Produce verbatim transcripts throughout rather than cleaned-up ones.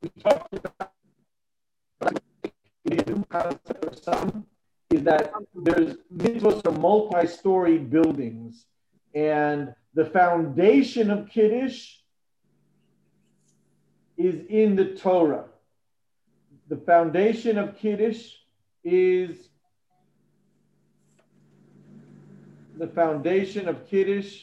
talked about the new concept of some is that there's mitzvahs are multi-story buildings, and the foundation of Kiddush is in the Torah. The foundation of Kiddush is the foundation of Kiddush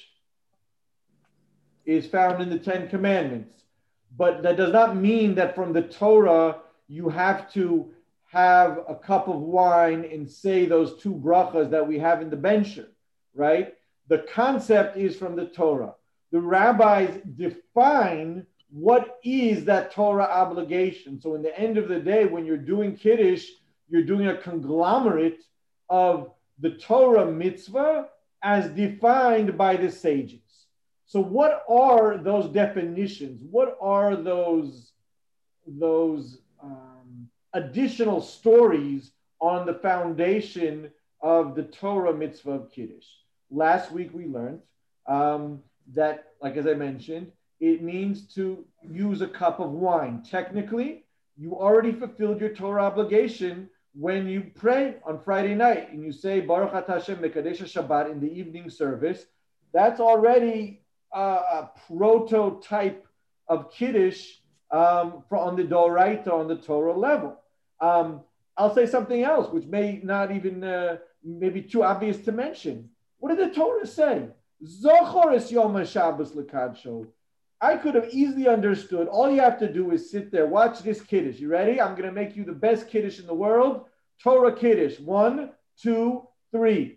is found in the Ten Commandments. But that does not mean that from the Torah you have to have a cup of wine and say those two brachas that we have in the Bencher, right? The concept is from the Torah. The rabbis define what is that Torah obligation. So in the end of the day, when you're doing Kiddush, you're doing a conglomerate of the Torah mitzvah as defined by the sages. So what are those definitions? What are those, those um, additional stories on the foundation of the Torah mitzvah of Kiddush? Last week we learned um, that, like as I mentioned, it means to use a cup of wine. Technically, you already fulfilled your Torah obligation when you pray on Friday night and you say Baruch Atah Hashem Mekadesh Shabbat in the evening service. That's already a prototype of Kiddush um, for on the Doraita, on the Torah level. Um, I'll say something else, which may not even, uh, maybe too obvious to mention. What did the Torah say? Zochor es Yom HaShabbos l'kadsho. I could have easily understood. All you have to do is sit there, watch this Kiddush. You ready? I'm going to make you the best Kiddush in the world. Torah Kiddush. One, two, three.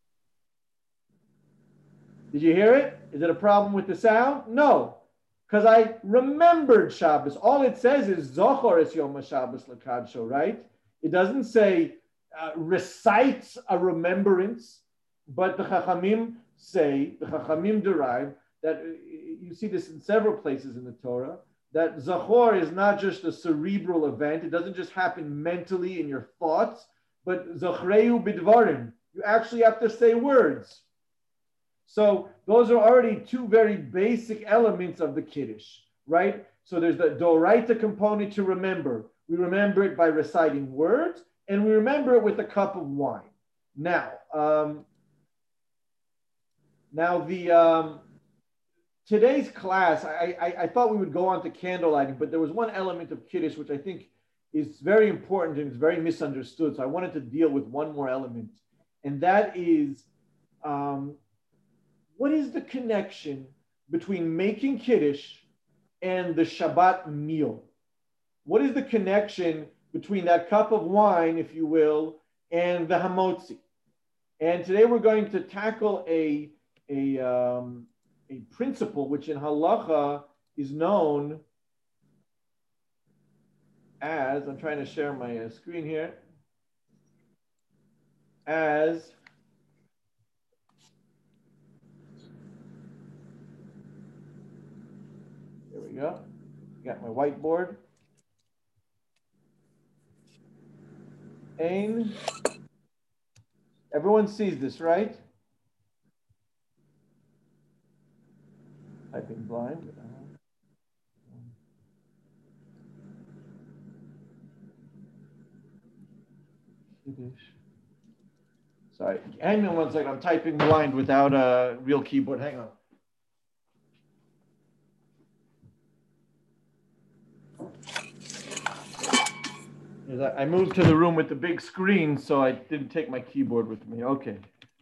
Did you hear it? Is it a problem with the sound? No, because I remembered Shabbos. All it says is Zochor es Yom HaShabbos l'kadsho, right? It doesn't say uh, recites a remembrance, but the Chachamim say, the Chachamim derive that uh, you see this in several places in the Torah, that Zachor is not just a cerebral event. It doesn't just happen mentally in your thoughts, but Zachreu bidvarim. You actually have to say words. So those are already two very basic elements of the Kiddush, right? So there's the Doraita component to remember. We remember it by reciting words, and we remember it with a cup of wine. Now, um, now the um, today's class, I, I, I thought we would go on to candle lighting, but there was one element of Kiddush which I think is very important and is very misunderstood. So I wanted to deal with one more element, and that is, um, what is the connection between making Kiddush and the Shabbat meal? What is the connection between that cup of wine, if you will, and the hamotzi? And today we're going to tackle a, a, um, a principle which in halacha is known as, I'm trying to share my uh, screen here, as there we go. Got my whiteboard. Ein. Everyone sees this, right? Typing blind. Sorry, hang on one second. I'm typing blind without a real keyboard. Hang on. I moved to the room with the big screen, so I didn't take my keyboard with me. Okay.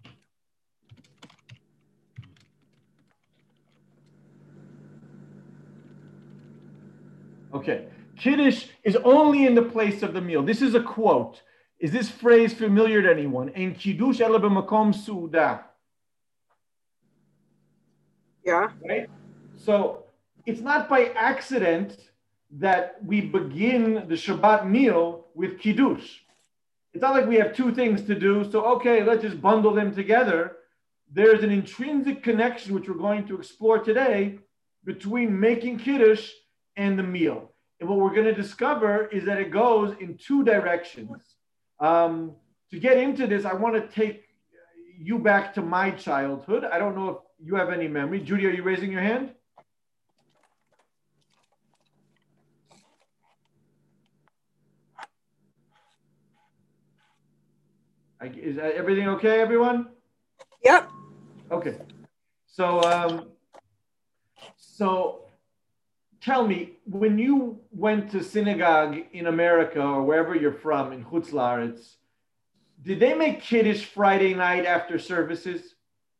Okay. Kiddush is only in the place of the meal. This is a quote. Is this phrase familiar to anyone? En kiddush ela b'makom su'udah. Yeah. Right? So it's not by accident that we begin the Shabbat meal with Kiddush. It's not like we have two things to do, so okay, let's just bundle them together. There's an intrinsic connection, which we're going to explore today, between making Kiddush and the meal. And what we're going to discover is that it goes in two directions. Um, to get into this, I want to take you back to my childhood. I don't know if you have any memory. Judy, are you raising your hand? I, is everything okay, everyone? Yep. Okay. So, um, so tell me, when you went to synagogue in America or wherever you're from in Chutz La'aretz, did they make Kiddush Friday night after services?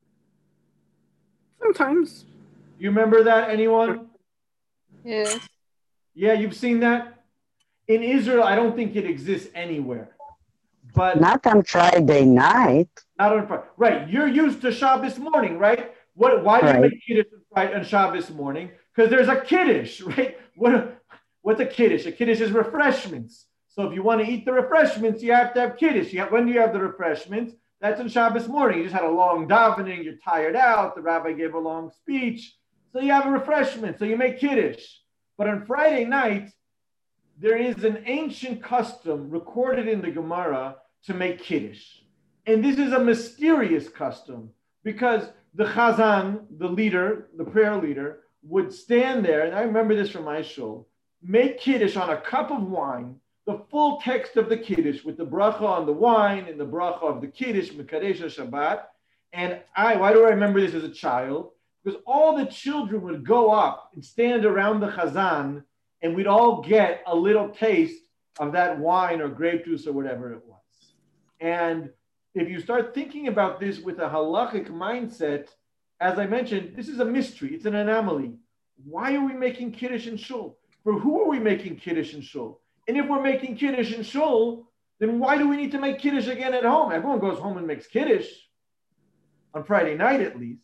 Sometimes. You remember that, anyone? Yes. Yeah, you've seen that? In Israel, I don't think it exists anywhere. But not on Friday night. Not on Friday. Right. You're used to Shabbos morning, right? What? Why do you Right. make Kiddush on Shabbos morning? Because there's a Kiddush, right? What, what's a Kiddush? A Kiddush is refreshments. So if you want to eat the refreshments, you have to have Kiddush. You have, when do you have the refreshments? That's on Shabbos morning. You just had a long davening. You're tired out. The rabbi gave a long speech. So you have a refreshment. So you make Kiddush. But on Friday night, there is an ancient custom recorded in the Gemara to make Kiddush. And this is a mysterious custom because the Chazan, the leader, the prayer leader, would stand there, and I remember this from my shul, make Kiddush on a cup of wine, the full text of the Kiddush with the bracha on the wine and the bracha of the Kiddush, Mekadesh Shabbat. And I, why do I remember this as a child? Because all the children would go up and stand around the Chazan, and we'd all get a little taste of that wine or grape juice or whatever it was. And if you start thinking about this with a halachic mindset, as I mentioned, this is a mystery. It's an anomaly. Why are we making Kiddush in shul? For who are we making Kiddush in shul? And if we're making Kiddush in shul, then why do we need to make Kiddush again at home? Everyone goes home and makes Kiddush, on Friday night at least.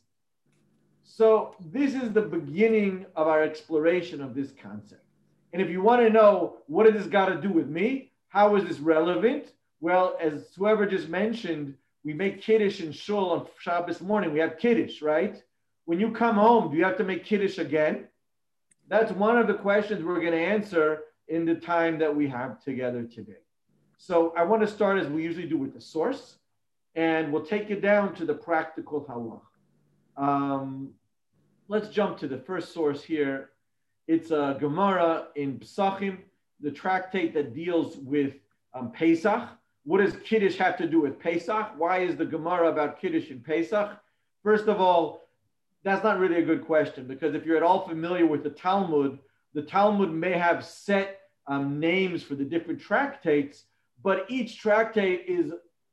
So this is the beginning of our exploration of this concept. And if you want to know what has this got to do with me, how is this relevant? Well, as whoever just mentioned, we make Kiddush in shul on Shabbos morning. We have Kiddush, right? When you come home, do you have to make Kiddush again? That's one of the questions we're going to answer in the time that we have together today. So I want to start, as we usually do, with the source, and we'll take it down to the practical halach. Um, let's jump to the first source here. It's a Gemara in Pesachim, the tractate that deals with um, Pesach. What does Kiddush have to do with Pesach? Why is the Gemara about Kiddush and Pesach? First of all, that's not really a good question, because if you're at all familiar with the Talmud, the Talmud may have set um, names for the different tractates, but each tractate is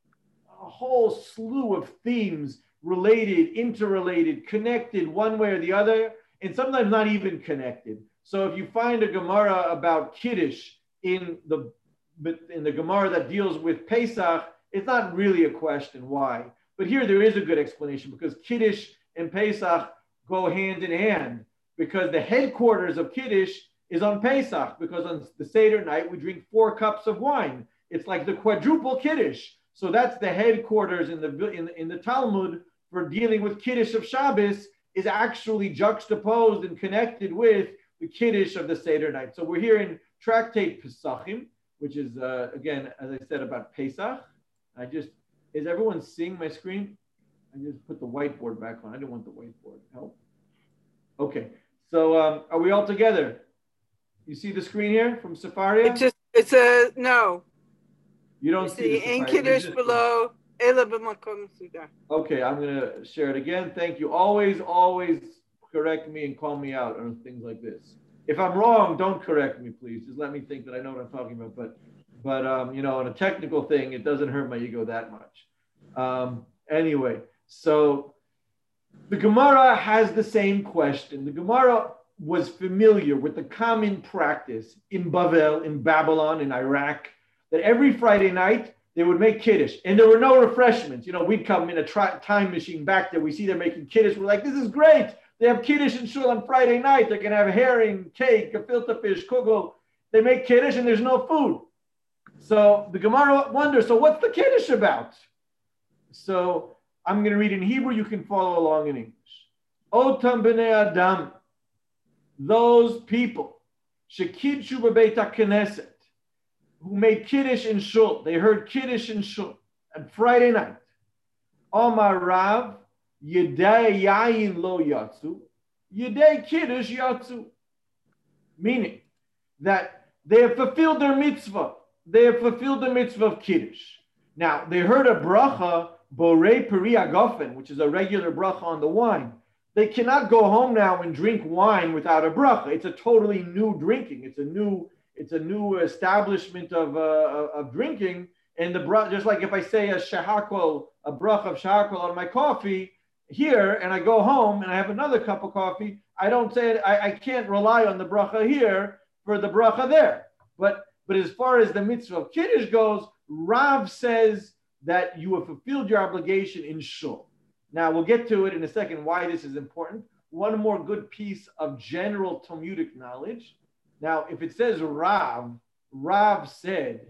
a whole slew of themes related, interrelated, connected one way or the other, and sometimes not even connected. So if you find a Gemara about Kiddush in the in the Gemara that deals with Pesach, it's not really a question why. But here there is a good explanation, because Kiddush and Pesach go hand in hand, because the headquarters of Kiddush is on Pesach, because on the Seder night we drink four cups of wine. It's like the quadruple Kiddush. So that's the headquarters in the in, in the Talmud for dealing with Kiddush of Shabbos, is actually juxtaposed and connected with the Kiddush of the Seder night. So we're here in Tractate Pesachim, which is, uh, again, as I said, about Pesach. I just, is everyone seeing my screen? I just put the whiteboard back on. I didn't want the whiteboard. Help. Okay. So um, are we all together? You see the screen here from Sefaria? It's just, it's a, no. You don't You see see the in Sefaria. Kiddush Just- below, Ela b'makom suda. Okay, I'm going to share it again. Thank you. Always, always correct me and call me out on things like this. If I'm wrong, don't correct me, please. Just let me think that I know what I'm talking about. But, but um, you know, on a technical thing, it doesn't hurt my ego that much. Um, anyway, so the Gemara has the same question. The Gemara was familiar with the common practice in Bavel, in Babylon, in Iraq, that every Friday night they would make Kiddush, and there were no refreshments. You know, we'd come in a tri- time machine back there. We see them making Kiddush. We're like, this is great. They have Kiddush and shul on Friday night. They can have herring, cake, gefilte fish, kugel. They make Kiddush and there's no food. So the Gemara wonders, so what's the Kiddush about? So I'm going to read in Hebrew. You can follow along in English. Otam b'nei Adam, those people, shekidshu b'beit HaKnesset, who made Kiddush in shul. They heard Kiddush in shul on Friday night. Omar Rav, Yedei Yayin lo yatsu, Yedei Kiddush yatsu. Meaning that they have fulfilled their mitzvah. They have fulfilled the mitzvah of Kiddush. Now, they heard a bracha, borei peri agofen, which is a regular bracha on the wine. They cannot go home now and drink wine without a bracha. It's a totally new drinking. It's a new, it's a new establishment of, uh, of drinking. And the bracha, just like if I say a shahakol, a bracha of shahakol on my coffee here, and I go home and I have another cup of coffee, I don't say it, I, I can't rely on the bracha here for the bracha there. But but as far as the mitzvah of Kiddush goes, Rav says that you have fulfilled your obligation in shul. Now we'll get to it in a second why this is important. One more good piece of general Talmudic knowledge. Now, if it says Rav, Rav said,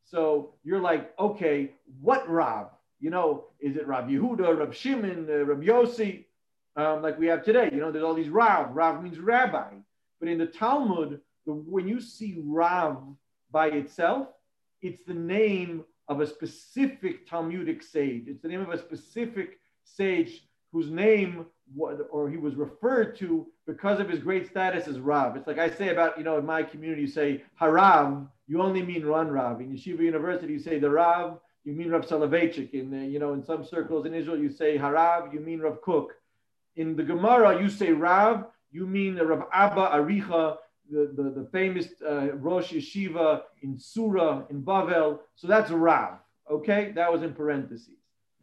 so you're like, okay, what Rav? You know, is it Rav Yehuda, Rav Shimon, uh, Rav Yossi, um, like we have today? You know, there's all these Rav. Rav means rabbi. But in the Talmud, the, when you see Rav by itself, it's the name of a specific Talmudic sage. It's the name of a specific sage whose name was, or he was referred to because of his great status as Rav. It's like I say about, you know, in my community, you say Harav, you only mean one Rav. In Yeshiva University, you say the Rav, you mean Rav Soloveitchik. In, the, you know, in some circles in Israel, you say Harav, you mean Rav Kook. In the Gemara, you say Rav, you mean Rav Abba Aricha, the, the, the famous uh, Rosh Yeshiva in Surah, in Bavel. So that's Rav, okay? That was in parentheses.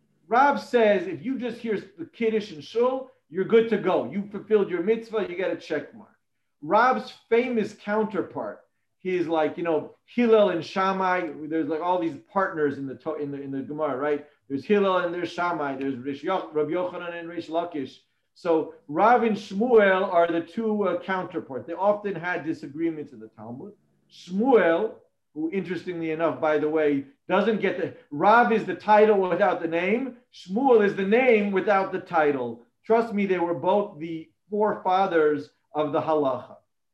Rav says, if you just hear the Kiddush and Shul, you're good to go. You fulfilled your mitzvah, you get a check mark. Rav's famous counterpart, he's like, you know, Hillel and Shammai. There's like all these partners in the in the, in the Gemara, right? There's Hillel and there's Shammai. There's Rish Yoch, Rabbi Yochanan and Rish Lakish. So Rav and Shmuel are the two uh, counterparts. They often had disagreements in the Talmud. Shmuel, who interestingly enough, by the way, doesn't get the, Rav is the title without the name. Shmuel is the name without the title. Trust me, they were both the forefathers of the halacha.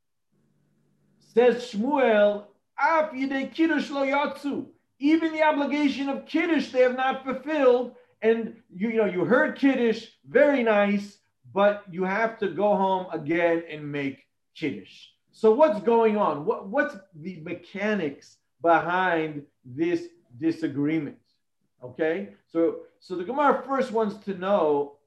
Says Shmuel, Af yidei kiddush lo yatsu. Even the obligation of kiddush they have not fulfilled. And you, you know, you heard kiddush, very nice, but you have to go home again and make kiddush. So what's going on? What, what's the mechanics behind this disagreement? Okay, so so the Gemara first wants to know,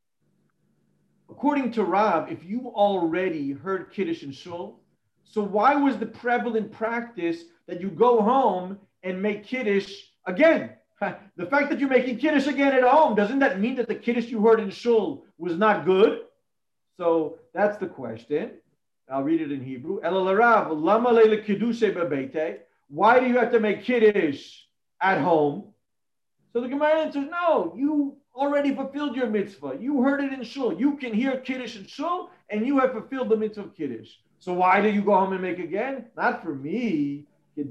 according to Rav, if you already heard Kiddush and Shul, so why was the prevalent practice that you go home and make Kiddush again? The fact that you're making Kiddush again at home, doesn't that mean that the Kiddush you heard in Shul was not good? So that's the question. I'll read it in Hebrew. Why do you have to make Kiddush at home? So the Gemara answers, no, you already fulfilled your mitzvah. You heard it in Shul. You can hear Kiddush in Shul, and you have fulfilled the mitzvah of Kiddush. So why do you go home and make again? Not for me.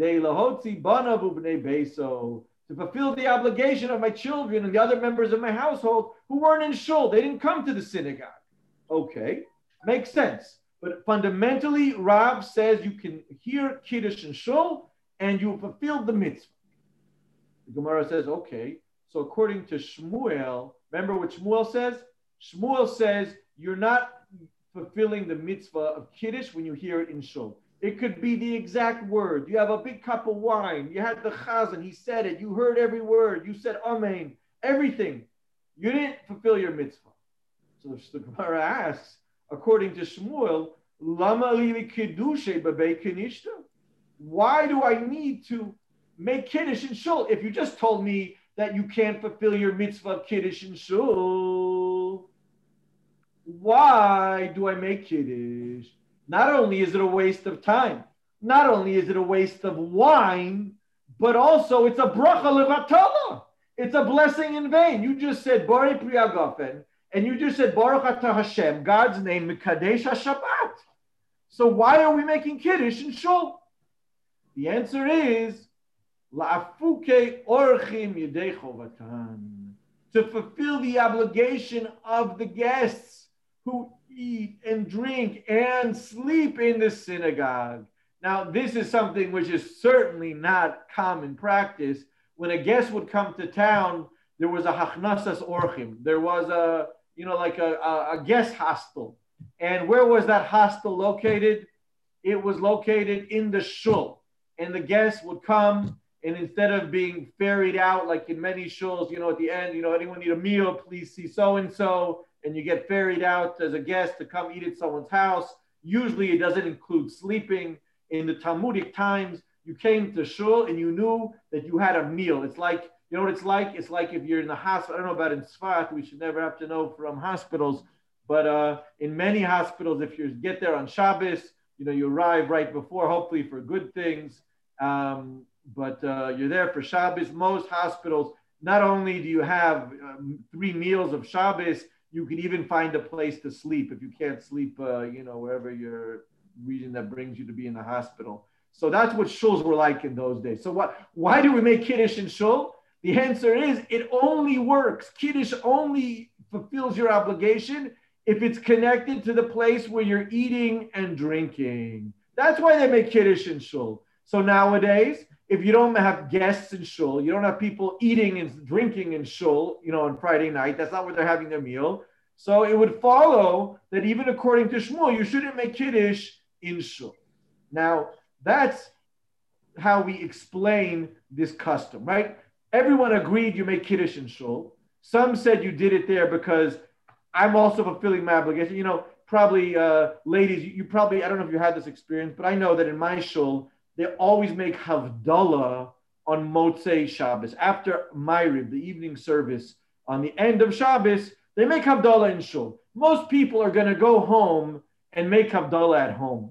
To fulfill the obligation of my children and the other members of my household who weren't in Shul. They didn't come to the synagogue. Okay, makes sense. But fundamentally, Rav says you can hear Kiddush and Shul, and you fulfilled the mitzvah. The Gemara says, okay, so according to Shmuel, remember what Shmuel says? Shmuel says you're not fulfilling the mitzvah of Kiddush when you hear it in Shul. It could be the exact word. You have a big cup of wine. You had the chazan. He said it. You heard every word. You said amen. Everything. You didn't fulfill your mitzvah. So the Gemara asks, according to Shmuel, Lama li kiddushe b'beit kinishta? Why do I need to make Kiddush in Shul if you just told me that you can't fulfill your mitzvah of Kiddush in Shul? Why do I make Kiddush? Not only is it a waste of time, not only is it a waste of wine, but also it's a bracha levatala. It's a blessing in vain. You just said Borei Pri Hagafen, and you just said Baruch Atah Hashem, God's name, Mekadesh HaShabbat. So why are we making Kiddush in Shul? The answer is La'afuke Orchim Yedei Chovatan, to fulfill the obligation of the guests who eat and drink and sleep in the synagogue. Now, this is something which is certainly not common practice. When a guest would come to town, there was a hachnasas orchim. There was a, you know, like a, a, a guest hostel. And where was that hostel located? It was located in the shul. And the guests would come and instead of being ferried out like in many shuls, you know, at the end, you know, anyone need a meal, please see so and so, and you get ferried out as a guest to come eat at someone's house. Usually, it doesn't include sleeping. In the Talmudic times, you came to shul and you knew that you had a meal. It's like, you know what it's like? It's like if you're in the hospital. I don't know about in Sfat. We should never have to know from hospitals. But uh, in many hospitals, if you get there on Shabbos, you know, you arrive right before, hopefully for good things. Um, but uh, you're there for Shabbos. Most hospitals, not only do you have um, three meals of Shabbos, you can even find a place to sleep if you can't sleep, uh, you know, wherever your region that brings you to be in the hospital. So that's what shuls were like in those days. So what? Why do we make Kiddush in shul? The answer is it only works. Kiddush only fulfills your obligation if it's connected to the place where you're eating and drinking. That's why they make Kiddush in shul. So nowadays, if you don't have guests in shul, you don't have people eating and drinking in shul, you know, on Friday night, that's not where they're having their meal. So it would follow that even according to Shmuel, you shouldn't make Kiddush in shul. Now, that's how we explain this custom, right? Everyone agreed you make Kiddush in shul. Some said you did it there because I'm also fulfilling my obligation. You know, probably, uh, ladies, you, you probably, I don't know if you had this experience, but I know that in my shul, they always make Havdalah on Motzei Shabbos. After Ma'ariv, the evening service, on the end of Shabbos, they make Havdalah in shul. Most people are going to go home and make Havdalah at home.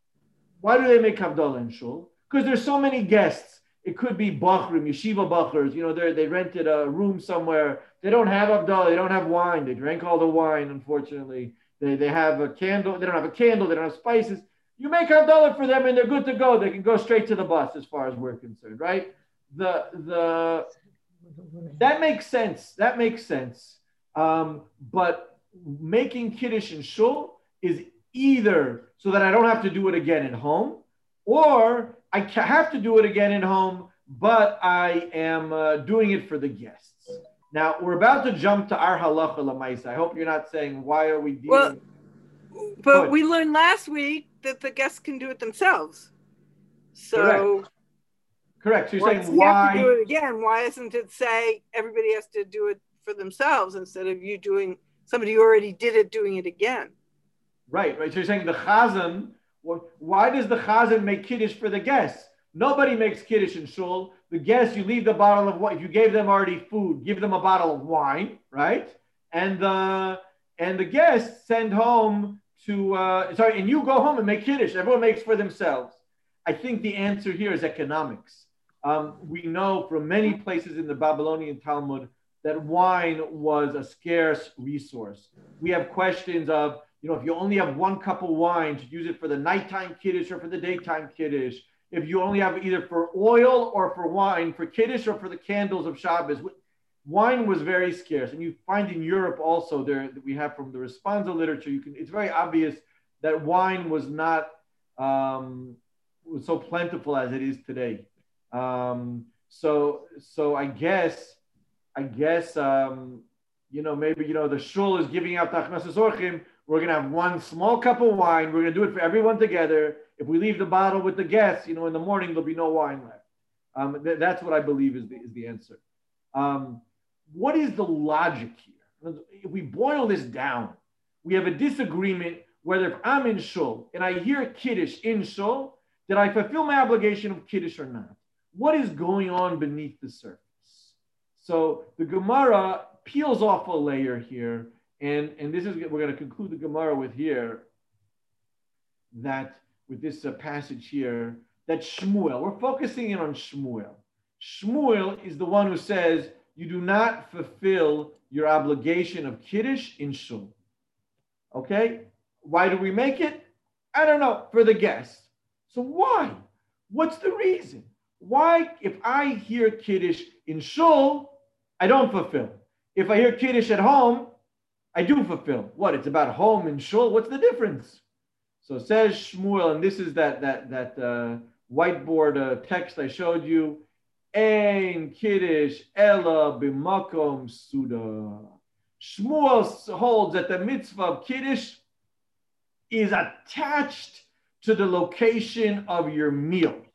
Why do they make Havdalah in shul? Because there's so many guests. It could be Bachrim, Yeshiva Bachers. You know, they they rented a room somewhere. They don't have Havdalah. They don't have wine. They drank all the wine, unfortunately. They, they have a candle. They don't have a candle. They don't have spices. You make Havdalah for them and they're good to go. They can go straight to the bus as far as we're concerned, right? The, the, that makes sense. That makes sense. Um, but making Kiddush in shul is either so that I don't have to do it again at home, or I have to do it again at home, but I am uh, doing it for the guests. Now, we're about to jump to our halacha l'maisa. I hope you're not saying, why are we dealing... Well, but we learned last week that the guests can do it themselves. So... Correct. Correct. So you're saying we why... have to do it again. Why doesn't it say everybody has to do it for themselves instead of you doing... Somebody who already did it doing it again? Right, right. So you're saying the chazan... Why does the chazan make Kiddush for the guests? Nobody makes Kiddush in shul. The guests, you leave the bottle of wine. If you gave them already food, give them a bottle of wine, right? And the and the guests send home to, uh, sorry, and you go home and make Kiddush. Everyone makes for themselves. I think the answer here is economics. Um, we know from many places in the Babylonian Talmud that wine was a scarce resource. We have questions of, you know, if you only have one cup of wine, to use it for the nighttime Kiddush or for the daytime Kiddush. If you only have either for oil or for wine, for Kiddush or for the candles of Shabbos. Wine was very scarce. And you find in Europe also there that we have from the responsa literature, you can, it's very obvious that wine was not um, was so plentiful as it is today. Um, so, so I guess, I guess, um, you know, maybe, you know, the shul is giving out tachnas orchim. We're going to have one small cup of wine. We're going to do it for everyone together. If we leave the bottle with the guests, you know, in the morning, there'll be no wine left. Um, th- that's what I believe is the, is the answer. Um, what is the logic here? If we boil this down, we have a disagreement whether if I'm in shul and I hear Kiddush in shul, did I fulfill my obligation of Kiddush or not? What is going on beneath the surface? So the Gemara peels off a layer here. And, and this is, we're going to conclude the Gemara with here, that with this uh, passage here, that Shmuel, we're focusing in on Shmuel. Shmuel is the one who says, you do not fulfill your obligation of Kiddush in shul. Okay? Why do we make it? I don't know, for the guests. So why? What's the reason? Why, if I hear Kiddush in shul, I don't fulfill. If I hear Kiddush at home, I do fulfill. What? It's about home and shul. What's the difference? So says Shmuel, and this is that that that uh, whiteboard uh, text I showed you. Ein Kiddush ela b'makom suda. Shmuel holds that the mitzvah of Kiddush is attached to the location of your meal.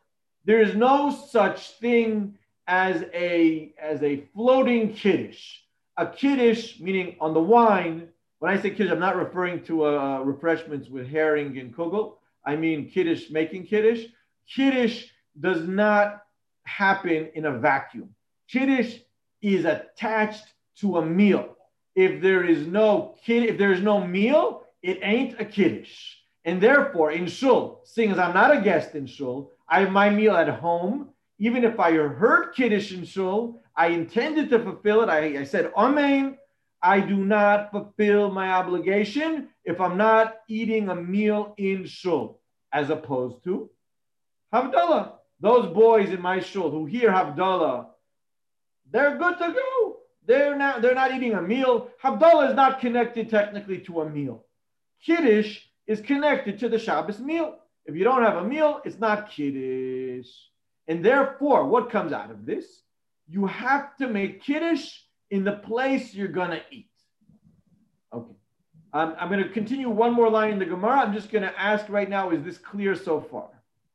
There is no such thing as a, as a floating kiddush. A kiddush, meaning on the wine, when I say kiddush, I'm not referring to uh, refreshments with herring and kugel. I mean kiddush, making kiddush. Kiddush does not happen in a vacuum. Kiddush is attached to a meal. If there is no kid, if there is no meal, it ain't a kiddush. And therefore, in shul, seeing as I'm not a guest in shul, I have my meal at home. Even if I heard kiddush in shul, I intended to fulfill it. I, I said, amen. I do not fulfill my obligation if I'm not eating a meal in shul, as opposed to Havdalah. Those boys in my shul who hear Havdalah, they're good to go. They're not, they're not eating a meal. Havdalah is not connected technically to a meal. Kiddush is connected to the Shabbos meal. If you don't have a meal, it's not Kiddush. And therefore, what comes out of this? You have to make Kiddush in the place you're going to eat. Okay. Um, I'm going to continue one more line in the Gemara. I'm just going to ask right now, is this clear so far?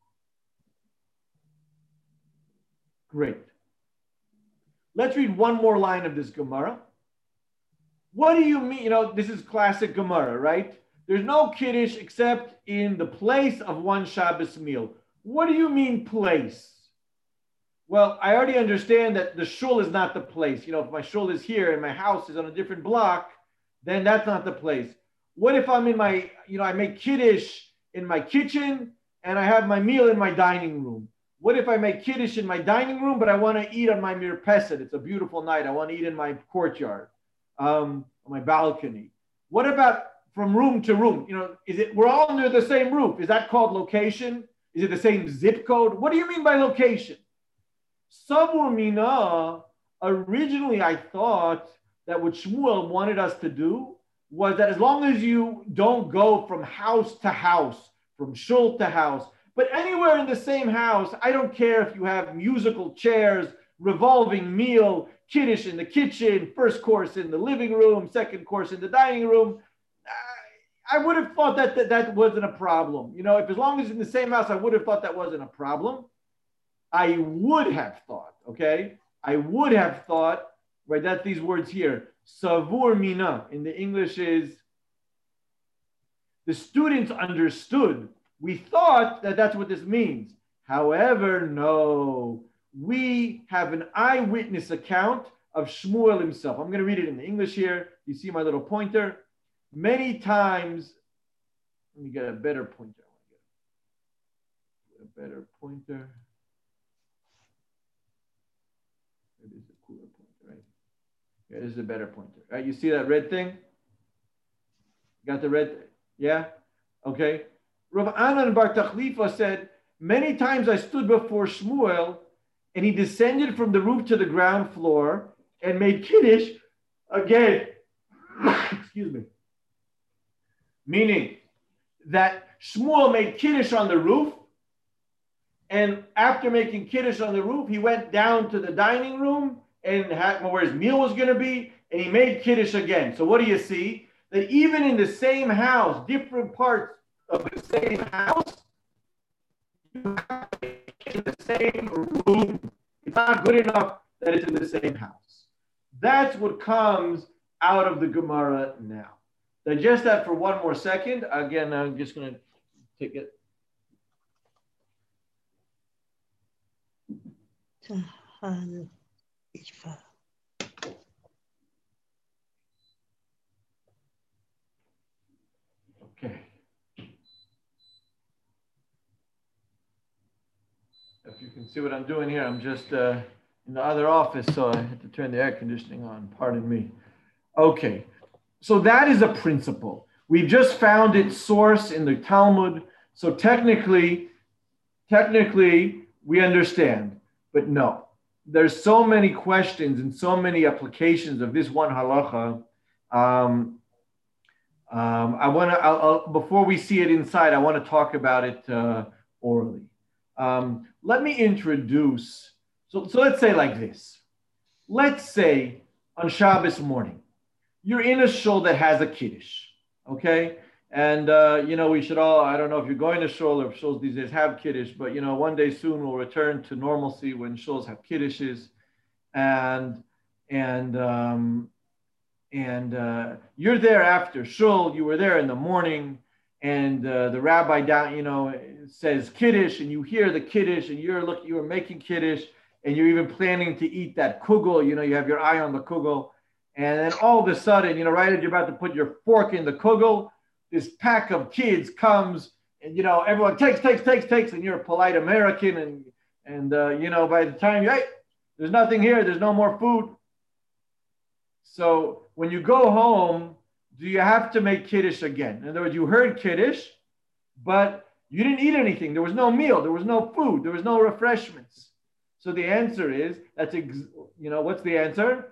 Great. Let's read one more line of this Gemara. What do you mean? You know, this is classic Gemara, right? There's no Kiddush except in the place of one Shabbos meal. What do you mean place? Well, I already understand that the shul is not the place. You know, if my shul is here and my house is on a different block, then that's not the place. What if I'm in my, you know, I make Kiddush in my kitchen and I have my meal in my dining room? What if I make Kiddush in my dining room, but I want to eat on my mirpeset? It's a beautiful night. I want to eat in my courtyard, um, on my balcony. What about from room to room? You know, is it, we're all under the same roof. Is that called location? Is it the same zip code? What do you mean by location? Savur Mina, originally I thought that what Shmuel wanted us to do was that as long as you don't go from house to house, from shul to house, but anywhere in the same house, I don't care if you have musical chairs, revolving meal, Kiddush in the kitchen, first course in the living room, second course in the dining room. I would have thought that, that that wasn't a problem. You know, if as long as it's in the same house, I would have thought that wasn't a problem. I would have thought, okay? I would have thought, right, that's these words here. Savur Mina in the English is, the students understood. We thought that that's what this means. However, no. We have an eyewitness account of Shmuel himself. I'm going to read it in the English here. You see my little pointer. Many times, let me get a better pointer. A better pointer. It is a cooler pointer, right? Yeah, this is a better pointer. Right? You see that red thing? Got the red? Yeah? Okay. Rav Anan Bar Tachlifa said, many times I stood before Shmuel and he descended from the roof to the ground floor and made Kiddush again. Excuse me. Meaning that Shmuel made Kiddush on the roof, and after making Kiddush on the roof, he went down to the dining room and had where his meal was going to be, and he made Kiddush again. So what do you see? That even in the same house, different parts of the same house, you have it in the same room. It's not good enough that it's in the same house. That's what comes out of the Gemara now. Digest that for one more second. Again, I'm just going to take it. Okay. If you can see what I'm doing here, I'm just uh, in the other office, so I had to turn the air conditioning on. Pardon me. Okay. So that is a principle. We've just found its source in the Talmud. So technically, technically, we understand. But no, there's so many questions and so many applications of this one halacha. Um, um, I want to, before we see it inside, I want to talk about it uh, orally. Um, let me introduce, so, so let's say like this. Let's say on Shabbos morning, you're in a shul that has a Kiddush, okay? And, uh, you know, we should all, I don't know if you're going to shul or if shuls these days have kiddush, but, you know, one day soon we'll return to normalcy when shuls have kiddushes. And, and, um, and uh, you're there after shul, you were there in the morning, and uh, the rabbi down, you know, says kiddush, and you hear the kiddush, and you're looking, you were making kiddush, and you're even planning to eat that kugel, you know, you have your eye on the kugel. And then all of a sudden, you know, right as you're about to put your fork in the kugel, this pack of kids comes, and you know, everyone takes, takes, takes, takes, and you're a polite American, and and uh, you know, by the time you, hey, there's nothing here, there's no more food. So when you go home, do you have to make kiddush again? In other words, you heard kiddush, but you didn't eat anything. There was no meal, there was no food, there was no refreshments. So the answer is, that's ex- you know, what's the answer?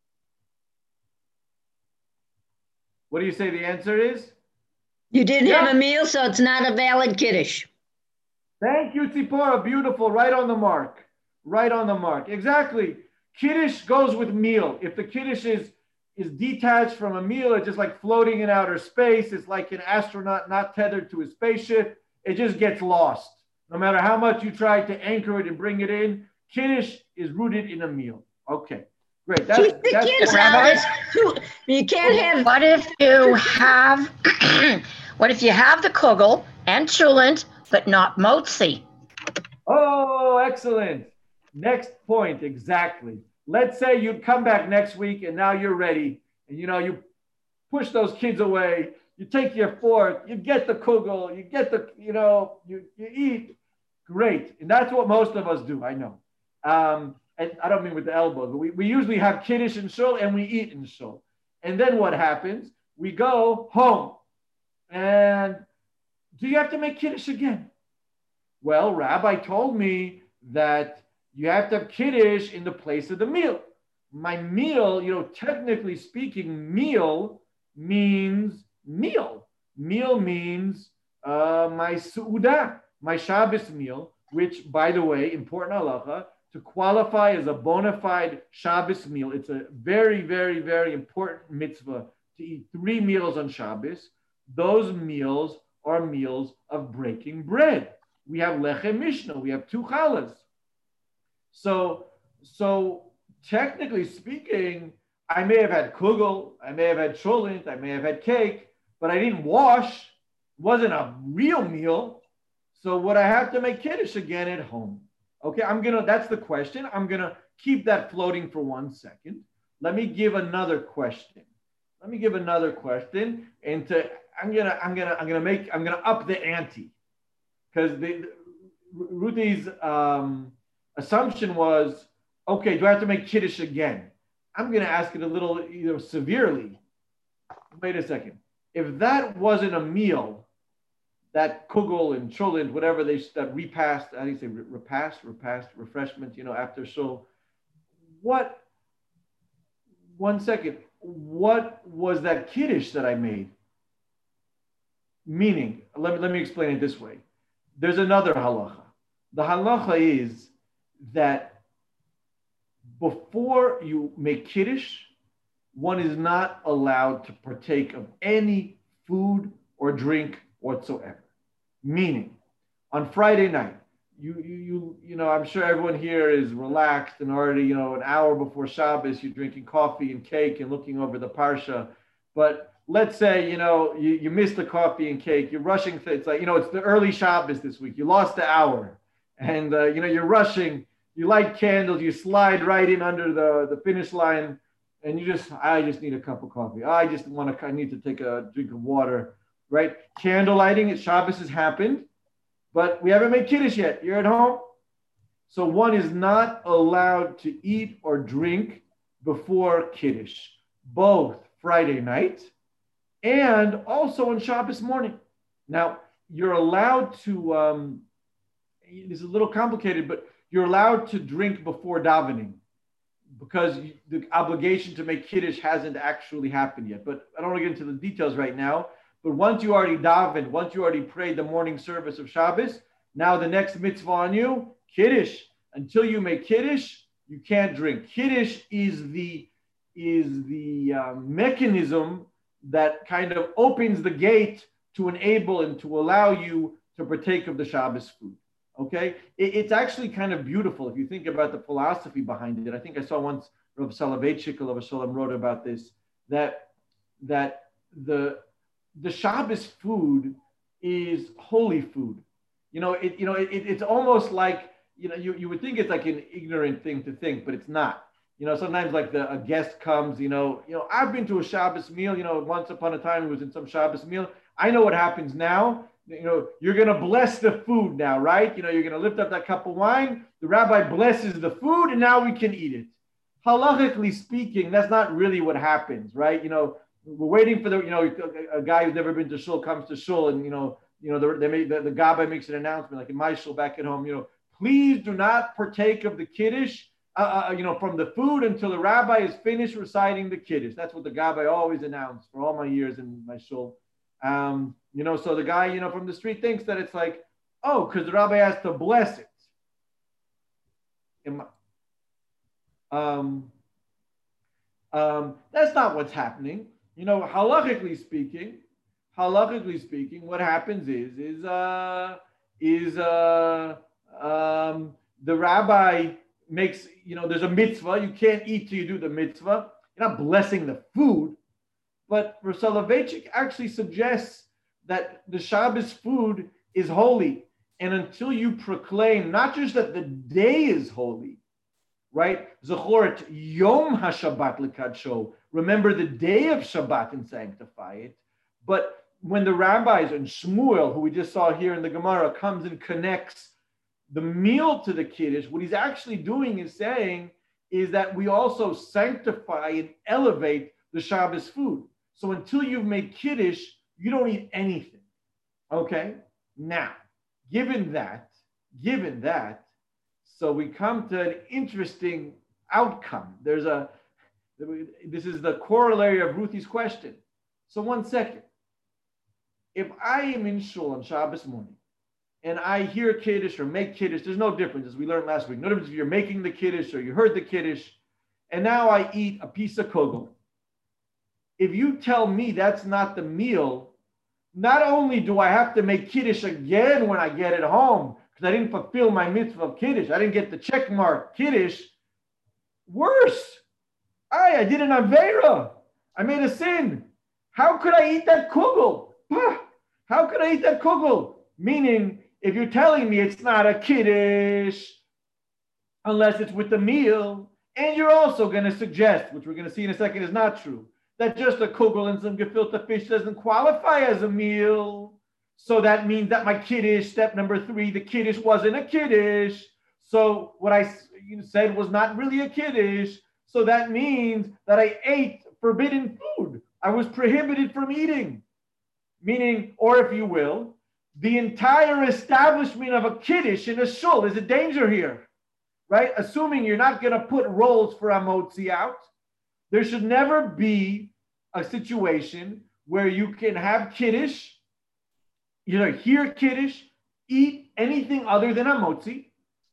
What do you say the answer is? You didn't Yeah. have a meal, so it's not a valid kiddush. Thank you, Tzipora. Beautiful. Right on the mark. Right on the mark. Exactly. Kiddush goes with meal. If the kiddush is, is detached from a meal, it's just like floating in outer space. It's like an astronaut not tethered to a spaceship. It just gets lost. No matter how much you try to anchor it and bring it in, kiddush is rooted in a meal. Okay. Great. That's, Keep the that's kids Rabbi? out. Too- You can't have, What if you have, what if you have the kugel and chulent, but not motzi? Oh, excellent. Next point, exactly. Let's say you come back next week and now you're ready. And you know, you push those kids away, you take your fork, you get the kugel, you get the, you know, you, you eat. Great. And that's what most of us do, I know. Um, and I don't mean with the elbows, but we, we usually have kiddush in shul and we eat in shul. And then what happens? We go home. And do you have to make kiddush again? Well, Rabbi told me that you have to have kiddush in the place of the meal. My meal, you know, technically speaking, meal means meal. Meal means uh, my su'udah, my Shabbos meal, which, by the way, important halacha, to qualify as a bona fide Shabbos meal, it's a very, very, very important mitzvah to eat three meals on Shabbos. Those meals are meals of breaking bread. We have lechem mishnah, we have two challahs. So, so technically speaking, I may have had kugel, I may have had cholent, I may have had cake, but I didn't wash. It wasn't a real meal. So would I have to make kiddush again at home? Okay, I'm gonna, that's the question. I'm gonna keep that floating for one second. Let me give another question. Let me give another question. And to, I'm gonna, I'm gonna, I'm gonna make, I'm gonna up the ante. Because the, Ruthie's um, assumption was, okay, do I have to make kiddush again? I'm going to ask it a little, you know, severely. Wait a second. If that wasn't a meal, that kugel and cholent, whatever they, that repast, how do you say, repast, repast, refreshment, you know, after shul, what, one second, what was that kiddush that I made? Meaning, let me, let me explain it this way. There's another halacha. The halacha is that before you make kiddush, one is not allowed to partake of any food or drink whatsoever. Meaning, on Friday night, you, you, you, you know, I'm sure everyone here is relaxed and already, you know, an hour before Shabbos, you're drinking coffee and cake and looking over the parsha. But let's say, you know, you, you missed the coffee and cake, you're rushing, to, it's like, you know, it's the early Shabbos this week, you lost the hour, and, uh, you know, you're rushing, you light candles, you slide right in under the, the finish line, and you just, I just need a cup of coffee. I just want to, I need to take a drink of water, right? Candle lighting at Shabbos has happened, but we haven't made kiddush yet. You're at home. So one is not allowed to eat or drink before kiddush, both Friday night and also on Shabbos morning. Now, you're allowed to, um, this is a little complicated, but you're allowed to drink before davening because the obligation to make kiddush hasn't actually happened yet. But I don't want to get into the details right now. But once you already davened, once you already prayed the morning service of Shabbos, now the next mitzvah on you, kiddush. Until you make kiddush, you can't drink. Kiddush is the, is the uh, mechanism that kind of opens the gate to enable and to allow you to partake of the Shabbos food. Okay, it, it's actually kind of beautiful if you think about the philosophy behind it. I think I saw once Rav Soloveitchik of Shalom wrote about this, that that the the Shabbos food is holy food. You know, it you know it, it's almost like, you know, you, you would think it's like an ignorant thing to think, but it's not. You know, sometimes like the a guest comes, you know, you know, I've been to a Shabbos meal, you know, once upon a time it was in some Shabbos meal. I know what happens now. You know, you're going to bless the food now, right? You know, you're going to lift up that cup of wine. The rabbi blesses the food and now we can eat it. Halachically speaking, that's not really what happens, right? You know, we're waiting for the, you know, a guy who's never been to shul comes to shul and, you know, you know, the, they make, the, the gabbai makes an announcement, like in my shul back at home, you know, please do not partake of the kiddush, uh, uh, you know, from the food until the rabbi is finished reciting the kiddush. That's what the gabbai always announced for all my years in my shul. Um, you know, so the guy, you know, from the street thinks that it's like, oh, because the rabbi has to bless it. Um, um, that's not what's happening. You know, halachically speaking, halachically speaking, what happens is, is, uh, is, uh, um, the rabbi makes, you know, there's a mitzvah. You can't eat till you do the mitzvah. You're not blessing the food. But Rav Soloveitchik actually suggests that the Shabbos food is holy. And until you proclaim not just that the day is holy, right? Zechor Yom HaShabbat L'Kadsho. Remember the day of Shabbat and sanctify it. But when the rabbis and Shmuel, who we just saw here in the Gemara, comes and connects the meal to the Kiddush, what he's actually doing is saying is that we also sanctify and elevate the Shabbos food. So until you've made Kiddush, you don't eat anything. Okay? Now, given that, given that, so we come to an interesting outcome. There's a, this is the corollary of Ruthie's question. So one second. If I am in shul on Shabbos morning and I hear Kiddush or make Kiddush, there's no difference, as we learned last week. No difference if you're making the Kiddush or you heard the Kiddush, and now I eat a piece of kugel. If you tell me that's not the meal, not only do I have to make Kiddush again when I get it home, because I didn't fulfill my mitzvah of Kiddush, I didn't get the check mark Kiddush, worse, I, I did an Aveira. I made a sin. How could I eat that kugel? How could I eat that kugel? Meaning, if you're telling me it's not a Kiddush, unless it's with the meal, and you're also going to suggest, which we're going to see in a second is not true, that just a kugel and some gefilte fish doesn't qualify as a meal. So that means that my Kiddush, step number three, the Kiddush wasn't a Kiddush. So what I said was not really a Kiddush. So that means that I ate forbidden food. I was prohibited from eating. Meaning, or if you will, the entire establishment of a Kiddush in a shul is a danger here, right? Assuming you're not going to put rolls for Amotzi out, there should never be a situation where you can have Kiddush, you know, hear Kiddush, eat anything other than Amotzi,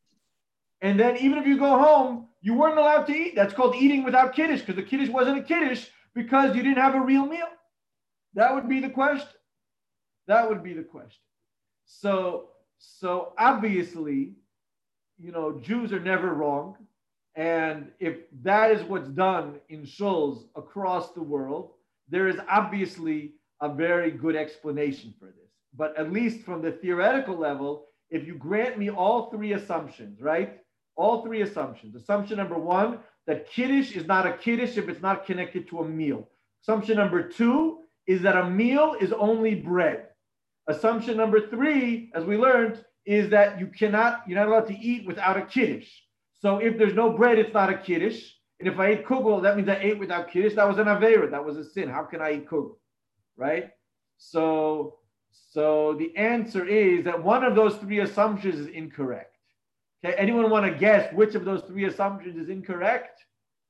and then even if you go home, you weren't allowed to eat. That's called eating without Kiddush, because the Kiddush wasn't a Kiddush because you didn't have a real meal. That would be the question. That would be the question. So, so obviously, you know, Jews are never wrong. And if that is what's done in shuls across the world, there is obviously a very good explanation for this. But at least from the theoretical level, if you grant me all three assumptions, right? All three assumptions. Assumption number one, that Kiddush is not a Kiddush if it's not connected to a meal. Assumption number two is that a meal is only bread. Assumption number three, as we learned, is that you cannot, you're not allowed to eat without a Kiddush. So if there's no bread, it's not a Kiddush. And if I ate kugel, that means I ate without Kiddush. That was an Aveira. That was a sin. How can I eat kugel? Right? So, so the answer is that one of those three assumptions is incorrect. Okay, anyone want to guess which of those three assumptions is incorrect?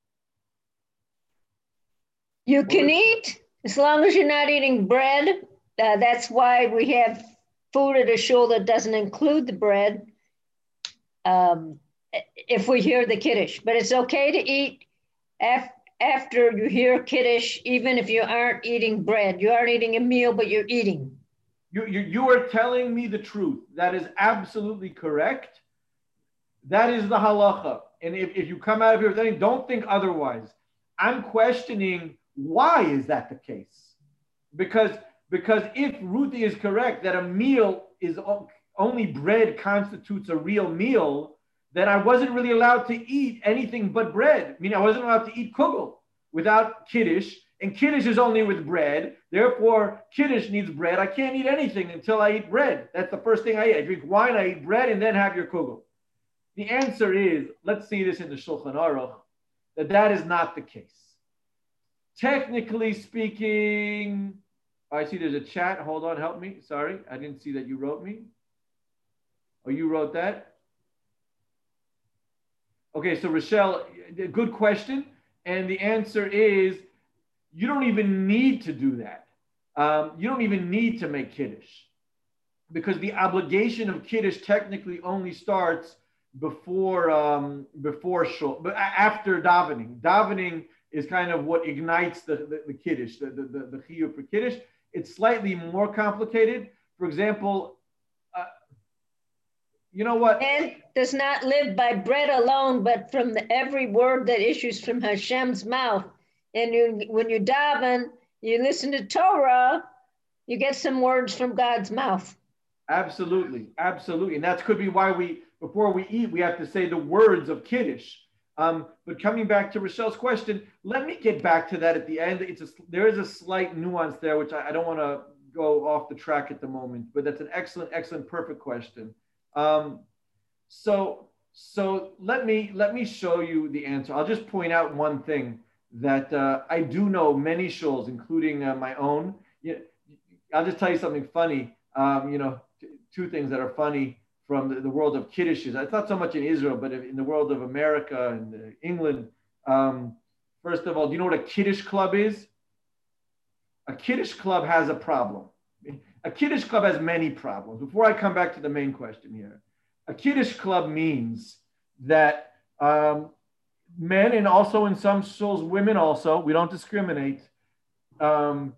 You can eat as long as you're not eating bread. Uh, that's why we have food at a shul that doesn't include the bread. Um, if we hear the Kiddush, but it's okay to eat af- after you hear Kiddush, even if you aren't eating bread. You aren't eating a meal, but you're eating. You, you, you are telling me the truth. That is absolutely correct. That is the halacha. And if, if you come out of here saying, don't think otherwise. I'm questioning, why is that the case? Because, because if Ruthie is correct that a meal is only bread constitutes a real meal, then I wasn't really allowed to eat anything but bread. I mean, I wasn't allowed to eat kugel without kiddush, and kiddush is only with bread. Therefore, kiddush needs bread. I can't eat anything until I eat bread. That's the first thing I eat. I drink wine, I eat bread, and then have your kugel. The answer is, let's see this in the Shulchan Aruch, that that is not the case. Technically speaking, I see there's a chat. Hold on, help me. Sorry, I didn't see that you wrote me. Oh, you wrote that? Okay, so Rochelle, good question. And the answer is, you don't even need to do that. Um, you don't even need to make kiddush, because the obligation of kiddush technically only starts before um, before shul, but after davening. Davening is kind of what ignites the, the, the kiddush, the, the, the, the chiyuv for kiddush. It's slightly more complicated. For example, uh, you know what? Man does not live by bread alone, but from the, every word that issues from Hashem's mouth. And you, when you daven, you listen to Torah, you get some words from God's mouth. Absolutely, absolutely. And that could be why we, before we eat, we have to say the words of Kiddush. Um, but coming back to Rochelle's question, let me get back to that at the end. It's a, there is a slight nuance there, which I, I don't want to go off the track at the moment, but that's an excellent, excellent, perfect question. Um, so, so let me, let me show you the answer. I'll just point out one thing that uh, I do know many shuls, including uh, my own. You know, I'll just tell you something funny. Um, you know, t- two things that are funny from the, the world of kiddushes. It's not so much in Israel, but in the world of America and uh, England. Um, first of all, do you know what a kiddush club is? A kiddush club has a problem. A kiddush club has many problems. Before I come back to the main question here, a kiddush club means that um, men, and also in some shuls, women also, we don't discriminate, um,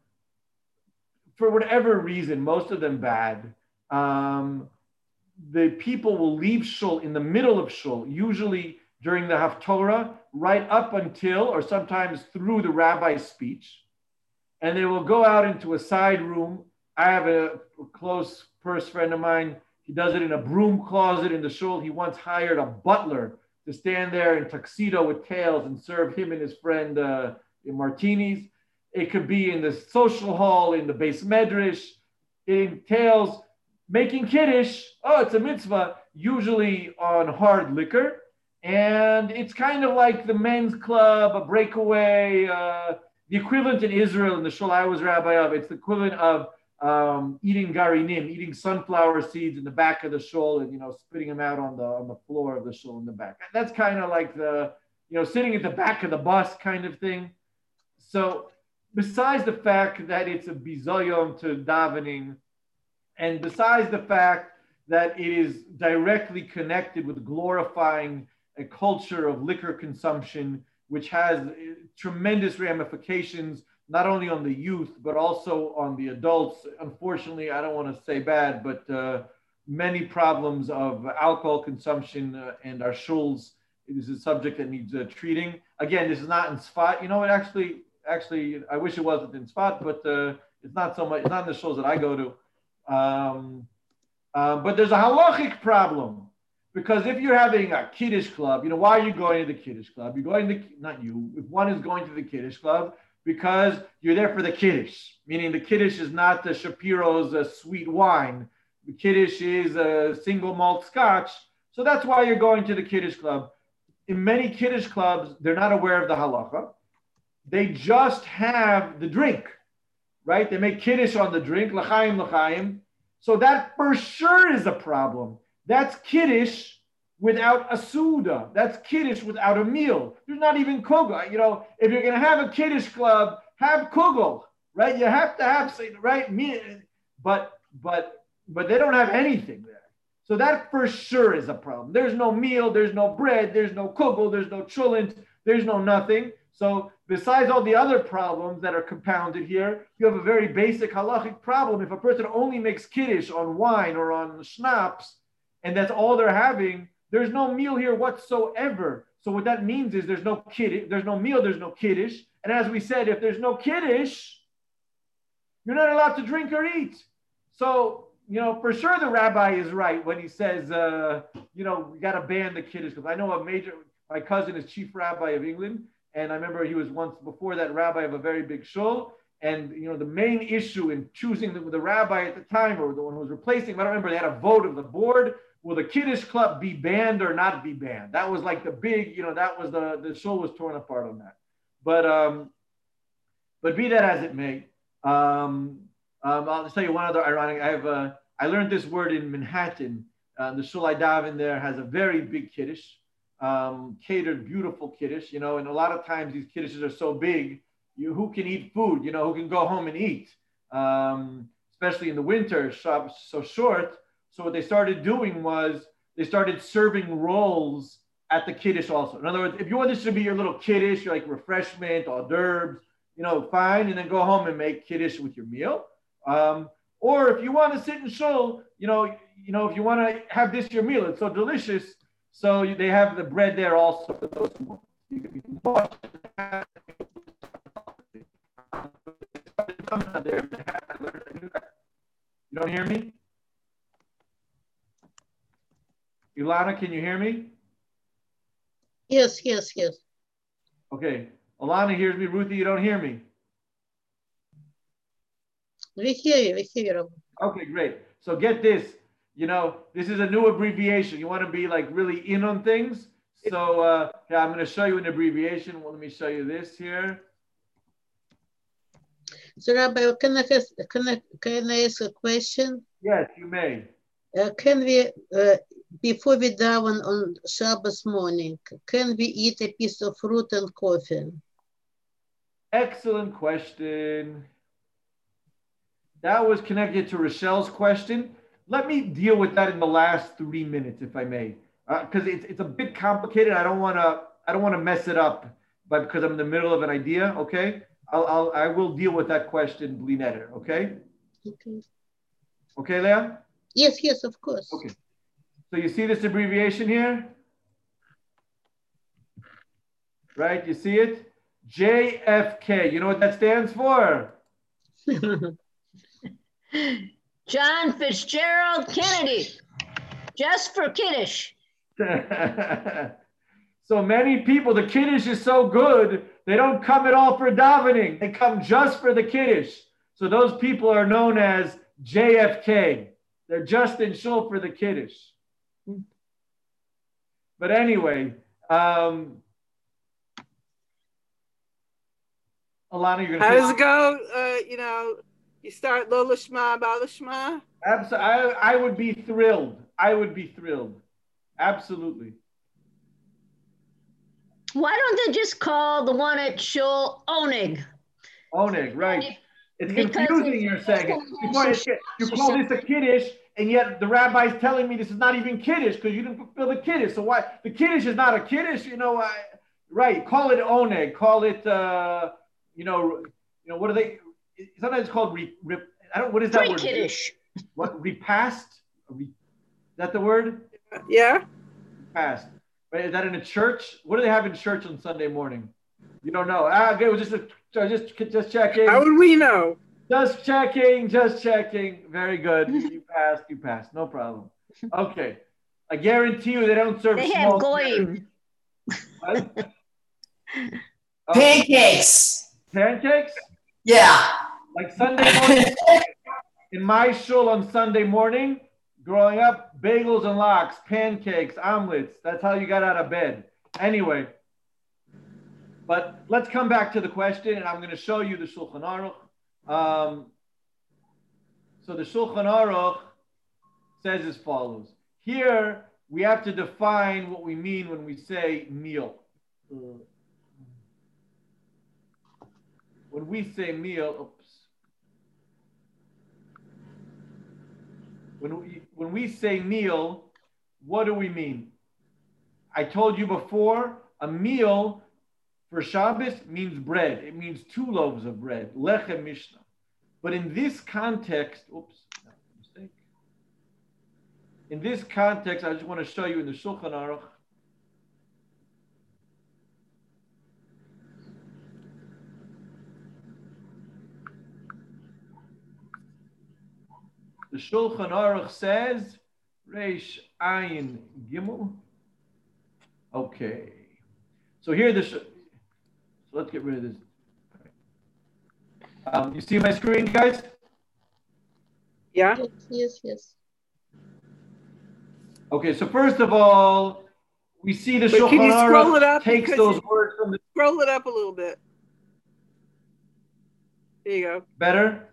for whatever reason, most of them bad, um, the people will leave shul in the middle of shul, usually during the Haftorah, right up until, or sometimes through the rabbi's speech, and they will go out into a side room. I have a close purse friend of mine. He does it in a broom closet in the shul. He once hired a butler to stand there in tuxedo with tails and serve him and his friend uh, martinis. It could be in the social hall, in the base medrash. It entails making kiddush. Oh, it's a mitzvah, usually on hard liquor. And it's kind of like the men's club, a breakaway, uh, the equivalent in Israel, in the shul I was rabbi of, it's the equivalent of um, eating garinim, eating sunflower seeds in the back of the shul and, you know, spitting them out on the on the floor of the shul in the back. That's kind of like the, you know, sitting at the back of the bus kind of thing. So besides the fact that it's a bizoyon to davening, and besides the fact that it is directly connected with glorifying a culture of liquor consumption, which has tremendous ramifications, not only on the youth, but also on the adults. Unfortunately, I don't want to say bad, but uh, many problems of alcohol consumption uh, and our shuls. It is a subject that needs uh, treating. Again, this is not in Sfat. You know, it actually, actually, I wish it wasn't in Sfat, but uh, it's not so much, it's not in the shuls that I go to. Um, uh, but there's a halachic problem, because if you're having a kiddush club, you know, why are you going to the kiddush club? You're going to, not you, if one is going to the kiddush club, because you're there for the kiddush, meaning the kiddush is not the Shapiro's uh, sweet wine. The kiddush is a single malt scotch. So that's why you're going to the kiddush club. In many kiddush clubs, they're not aware of the halacha. They just have the drink, right? They make kiddush on the drink, l'chaim, l'chaim. So that for sure is a problem. That's kiddush without a suda. That's kiddush without a meal. There's not even kugel. You know, if you're going to have a kiddush club, have kugel, right? You have to have, right? But, but, but they don't have anything there. So that for sure is a problem. There's no meal, there's no bread, there's no kugel, there's no chulent, there's no nothing. So besides all the other problems that are compounded here, you have a very basic halachic problem. If a person only makes kiddush on wine or on schnapps, and that's all they're having, there's no meal here whatsoever. So what that means is there's no kiddush, there's no meal, there's no kiddush. And as we said, if there's no kiddush, you're not allowed to drink or eat. So, you know, for sure the rabbi is right when he says, uh, you know, we got to ban the kiddush. Because I know a major, my cousin is chief rabbi of England. And I remember he was once before that rabbi of a very big shul. And, you know, the main issue in choosing the, the rabbi at the time, or the one who was replacing him, I don't remember, they had a vote of the board. Will the Kiddush Club be banned or not be banned? That was like the big, you know, that was the, the shul was torn apart on that. But, um, but be that as it may, um, um, I'll just tell you one other ironic, I have, uh, I learned this word in Manhattan. Uh, the shul I daven there has a very big Kiddush, um, catered, beautiful Kiddush, you know, and a lot of times these Kiddushes are so big, you, who can eat food, you know, who can go home and eat, um, especially in the winter, so, so short. So what they started doing was they started serving rolls at the Kiddush also. In other words, if you want this to be your little Kiddush, your like refreshment, hors d'oeuvres, you know, fine, and then go home and make Kiddush with your meal. Um, or if you want to sit in shul, you know, you know, if you want to have this your meal, it's so delicious. So they have the bread there also for those who want. You don't hear me? Ilana, can you hear me? Yes, yes, yes. Okay. Alana hears me. Ruthie, you don't hear me? We hear you, we hear you. Okay, great. So get this. You know, this is a new abbreviation. You want to be like really in on things. So uh, yeah, I'm going to show you an abbreviation. Well, let me show you this here. So Rabbi, can I, ask, can I, can I ask a question? Yes, you may. Uh, can we, uh, before we daven on Shabbos morning, can we eat a piece of fruit and coffee? Excellent question. That was connected to Rochelle's question. Let me deal with that in the last three minutes, if I may, because uh, it's it's a bit complicated. I don't want to I don't want to mess it up, but because I'm in the middle of an idea. Okay, I'll, I'll I will deal with that question, Blineder. Okay. Okay. Okay, Leah. Yes, yes, of course. Okay. So you see this abbreviation here, right? You see it? J F K. You know what that stands for? John Fitzgerald Kennedy, just for Kiddush. So many people, the Kiddush is so good, they don't come at all for davening. They come just for the Kiddush. So those people are known as J F K. They're just in shul for the Kiddush. But anyway, um, Alana, you're going to How does it go? Uh, you know, you start Lo Lishma, Ba Lishma? Absolutely. I, I would be thrilled. I would be thrilled. Absolutely. Why don't they just call the one at Shul Oneg? Oneg, right. It's Because confusing, if you're you saying. also It's, have you some- call this a Kiddush, and yet the rabbi's telling me this is not even Kiddush because you didn't fulfill the Kiddush. So why? The Kiddush is not a Kiddush, you know. I, right. Call it Oneg. Call it, uh, you know, you know, what are they? Sometimes it's called, re, re, I don't, what is that word? Kiddush. What, repast? Re, is that the word? Yeah. Repast. Right? Is that in a church? What do they have in church on Sunday morning? You don't know. Ah, okay, well, just, just, just checking. How would we know? Just checking, just checking. Very good. You passed, you passed. No problem. Okay. I guarantee you they don't serve They small have goyim. What? Oh, Pancakes. pancakes? Yeah. Like Sunday morning. In my shul on Sunday morning, growing up, bagels and lox, pancakes, omelets. That's how you got out of bed. Anyway, but let's come back to the question, and I'm going to show you the Shulchan Aruch. Um, so the Shulchan Aruch says as follows. Here, we have to define what we mean when we say meal. When we say meal, oops. When we, when we say meal, what do we mean? I told you before, a meal for Shabbos means bread. It means two loaves of bread, lechem mishnah. But in this context, oops, mistake. In this context, I just want to show you in the Shulchan Aruch. The Shulchan Aruch says, Reish Ayin Gimel. Okay. So here the, so let's get rid of this. Um, you see my screen, guys? Yeah. Yes, yes, yes. Okay, so first of all, we see the But can Shulchan you scroll it Aruch up takes because those you- words from the Scroll it up a little bit. There you go. better.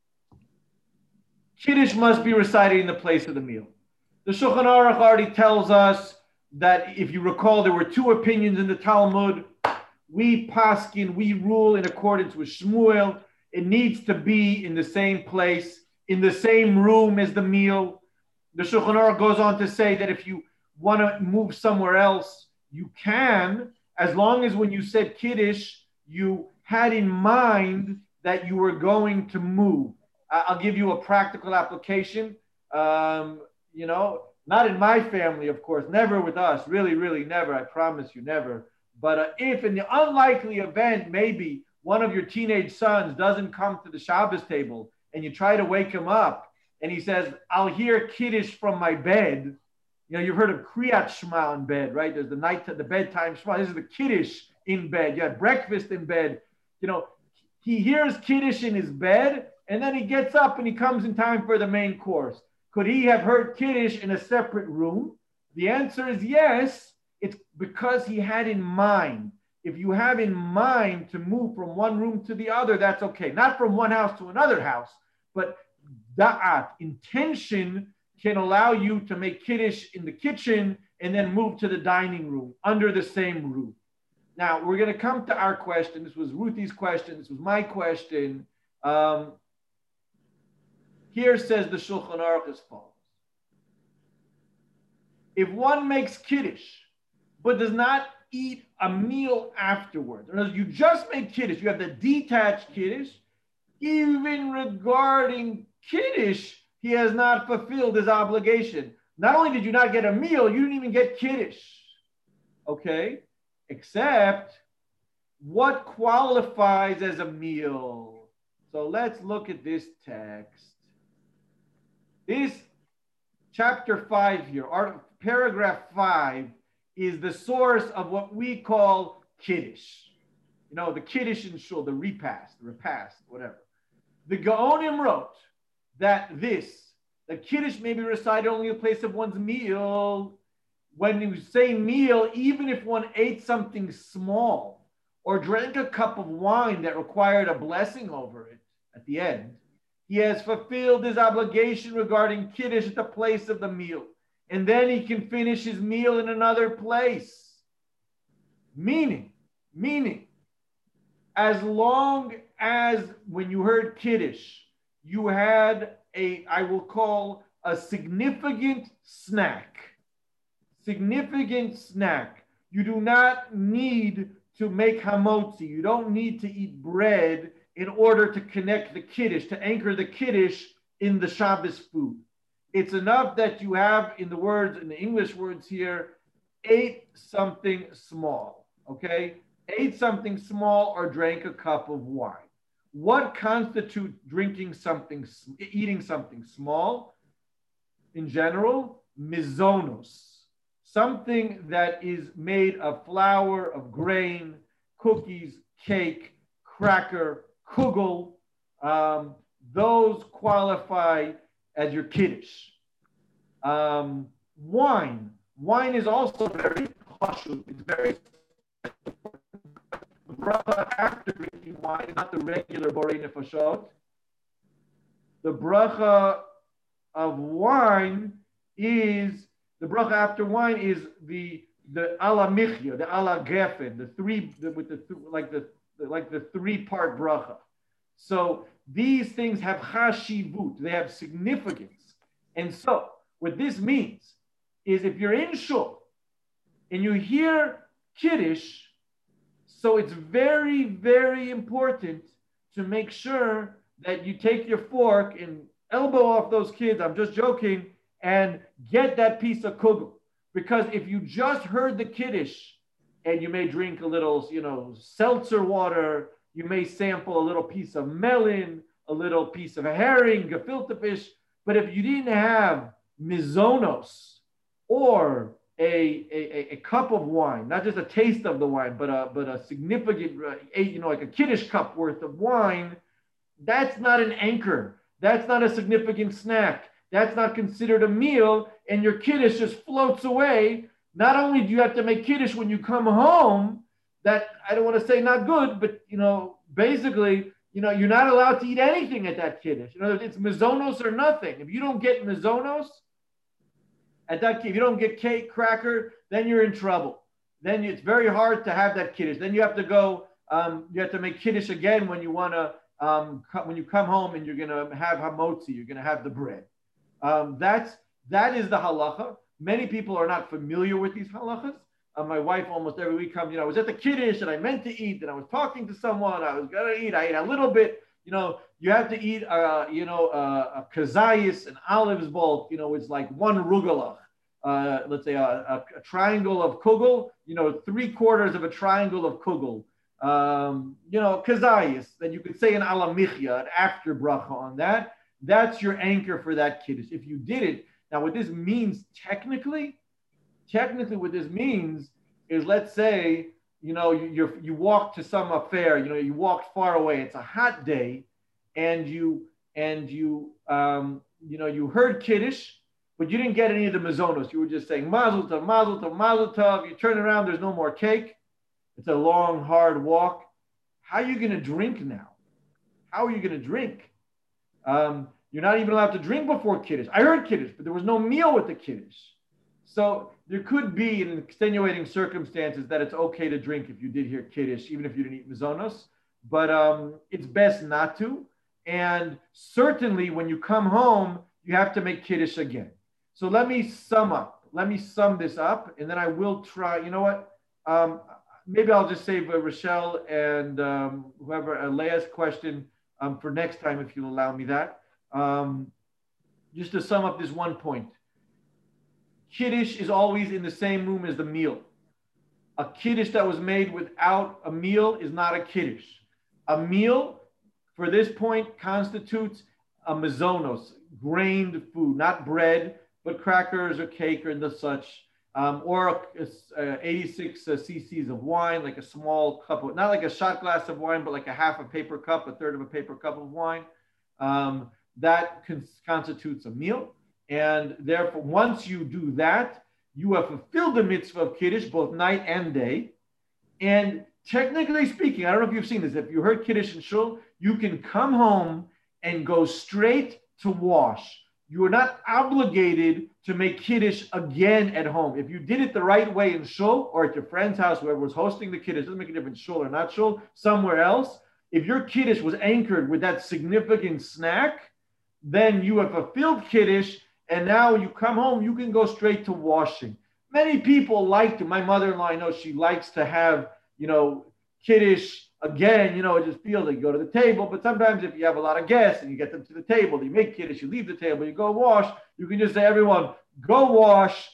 Kiddush must be recited in the place of the meal. The Shulchan Aruch already tells us that if you recall, there were two opinions in the Talmud. We paskin, we rule in accordance with Shmuel. It needs to be in the same place, in the same room as the meal. The Shulchan Aruch goes on to say that if you want to move somewhere else, you can, as long as when you said Kiddush, you had in mind that you were going to move. I'll give you a practical application. Um, you know, not in my family, of course, never with us, really, really never. I promise you, never. But uh, if in the unlikely event, maybe one of your teenage sons doesn't come to the Shabbos table and you try to wake him up and he says, I'll hear Kiddush from my bed. You know, you've heard of Kriyat Shema in bed, right? There's the night, the bedtime Shema. This is the Kiddush in bed. You had breakfast in bed. You know, he hears Kiddush in his bed and then he gets up and he comes in time for the main course. Could he have heard Kiddush in a separate room? The answer is yes. It's because he had in mind. If you have in mind to move from one room to the other, that's okay. Not from one house to another house, but da'at, intention, can allow you to make Kiddush in the kitchen and then move to the dining room under the same roof. Now, we're going to come to our question. This was Ruthie's question. This was my question. Um, here says the Shulchan Aruch as follows. If one makes Kiddush, but does not eat a meal afterwards, or you just made Kiddush, you have the detached Kiddush, even regarding Kiddush, he has not fulfilled his obligation. Not only did you not get a meal, you didn't even get Kiddush. Okay? Except, what qualifies as a meal? So let's look at this text. This chapter five here, art, paragraph five, is the source of what we call Kiddush. You know, the Kiddush in Shul, the repast, the repast, whatever. The Gaonim wrote that this, the Kiddush may be recited only in the place of one's meal. When you say meal, even if one ate something small or drank a cup of wine that required a blessing over it at the end, he has fulfilled his obligation regarding Kiddush at the place of the meal. And then he can finish his meal in another place. Meaning, meaning, as long as when you heard Kiddush, you had a, I will call a significant snack. Significant snack. You do not need to make hamotzi. You don't need to eat bread in order to connect the Kiddush, to anchor the Kiddush in the Shabbos food. It's enough that you have, in the words, in the English words here, ate something small, okay? Ate something small or drank a cup of wine. What constitutes drinking something, eating something small? In general, mizonos. Something that is made of flour, of grain, cookies, cake, cracker, kugel, um, those qualify as your Kiddush. Um, wine. Wine is also very chashuv. It's very the bracha after drinking wine, not the regular borei nefashot. The bracha of wine is the bracha after wine is the the ala michya, the ala gefen, the three the, with the like the like the three part bracha. So these things have chashivut, they have significance. And so what this means is if you're in shul and you hear Kiddush, So it's very, very important to make sure that you take your fork and elbow off those kids, I'm just joking, and get that piece of kugel. Because if you just heard the Kiddush and you may drink a little, you know, seltzer water, you may sample a little piece of melon, a little piece of herring, gefilte fish, but if you didn't have mizonos or a, a, a cup of wine, not just a taste of the wine, but a, but a significant, uh, you know, like a Kiddush cup worth of wine, that's not an anchor. That's not a significant snack. That's not considered a meal, and your Kiddush just floats away. Not only do you have to make Kiddush when you come home, that I don't want to say not good, but, you know, basically, you know, you're not allowed to eat anything at that Kiddush. You know, it's mizonos or nothing. If you don't get mizonos at that, if you don't get cake, cracker, then you're in trouble. Then it's very hard to have that Kiddush. Then you have to go, um, you have to make Kiddush again when you want to, um, when you come home and you're going to have hamotzi, you're going to have the bread. Um, that's, that is the halacha. Many people are not familiar with these halachas. Uh, my wife almost every week comes, you know, I was at the Kiddush and I meant to eat and I was talking to someone, I was going to eat, I ate a little bit. You know, you have to eat, uh, you know, uh, a kazayis, an olives bulk, you know, it's like one rugelach. Uh, let's say a, a, a triangle of kugel, you know, three quarters of a triangle of kugel. Um, you know, kazayis, then you could say an alamichya, an after bracha on that. That's your anchor for that Kiddush. If you did it, now what this means technically, technically what this means is, let's say, you know, you you're, you walk to some affair, you know, you walked far away, it's a hot day, and you, and you, um, you know, you heard Kiddush, but you didn't get any of the mazonos. You were just saying mazel tov, mazel tov, mazel tov. You turn around, there's no more cake. It's a long, hard walk. How are you going to drink now? How are you going to drink? Um, you're not even allowed to drink before Kiddush. I heard Kiddush, but there was no meal with the Kiddush. So there could be in extenuating circumstances that it's okay to drink if you did hear Kiddush, even if you didn't eat mizonos. But um, it's best not to. And certainly when you come home, you have to make Kiddush again. So let me sum up. Let me sum this up, and then I will try. You know what? Um, maybe I'll just save uh, Rochelle and um, whoever, uh, Leah's question um, for next time, if you'll allow me that. Um, just to sum up this one point. Kiddush is always in the same room as the meal. A Kiddush that was made without a meal is not a Kiddush. A meal, for this point, constitutes a mizonos, grained food, not bread, but crackers or cake or the such, um, or uh, eighty-six uh, cc's of wine, like a small cup of, not like a shot glass of wine, but like a half a paper cup, a third of a paper cup of wine. Um, that con- constitutes a meal. And therefore, once you do that, you have fulfilled the mitzvah of Kiddush, both night and day. And technically speaking, I don't know if you've seen this, if you heard Kiddush in shul, you can come home and go straight to wash. You are not obligated to make Kiddush again at home. If you did it the right way in shul or at your friend's house, whoever was hosting the Kiddush, doesn't make a difference, shul or not shul, somewhere else, if your Kiddush was anchored with that significant snack, then you have fulfilled Kiddush, and now when you come home, you can go straight to washing. Many people like to, my mother-in-law, I know she likes to have, you know, Kiddush again, you know, it just feels like you go to the table, but sometimes if you have a lot of guests and you get them to the table, you make Kiddush, you leave the table, you go wash, you can just say, everyone, go wash